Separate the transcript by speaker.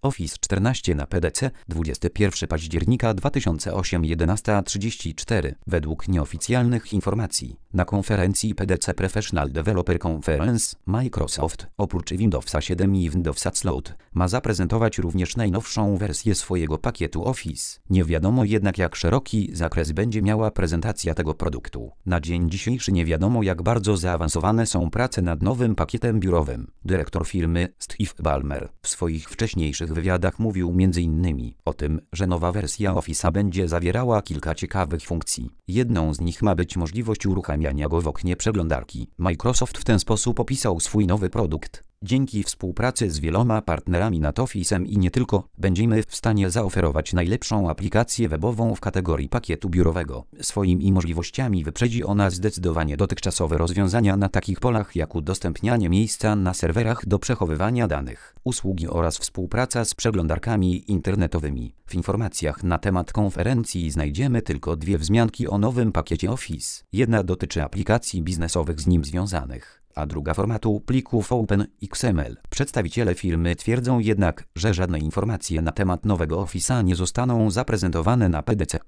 Speaker 1: Office 14 na PDC, 21 października 2008, 11:34. Według nieoficjalnych informacji, na konferencji PDC Professional Developer Conference, Microsoft, oprócz Windowsa 7 i Windowsa Cloud, ma zaprezentować również najnowszą wersję swojego pakietu Office. Nie wiadomo jednak, jak szeroki zakres będzie miała prezentacja tego produktu. Na dzień dzisiejszy nie wiadomo, jak bardzo zaawansowane są prace nad nowym pakietem biurowym. Dyrektor firmy, Steve Ballmer, w swoich wcześniejszych wywiadach mówił m.in. o tym, że nowa wersja Office'a będzie zawierała kilka ciekawych funkcji. Jedną z nich ma być możliwość uruchamiania go w oknie przeglądarki. Microsoft w ten sposób opisał swój nowy produkt. Dzięki współpracy z wieloma partnerami nad Office'em i nie tylko, będziemy w stanie zaoferować najlepszą aplikację webową w kategorii pakietu biurowego. Swoimi możliwościami wyprzedzi ona zdecydowanie dotychczasowe rozwiązania na takich polach jak udostępnianie miejsca na serwerach do przechowywania danych, usługi oraz współpraca z przeglądarkami internetowymi. W informacjach na temat konferencji znajdziemy tylko dwie wzmianki o nowym pakiecie Office. Jedna dotyczy aplikacji biznesowych z nim związanych, a druga formatu plików OpenXML. Przedstawiciele firmy twierdzą jednak, że żadne informacje na temat nowego Office'a nie zostaną zaprezentowane na PDC.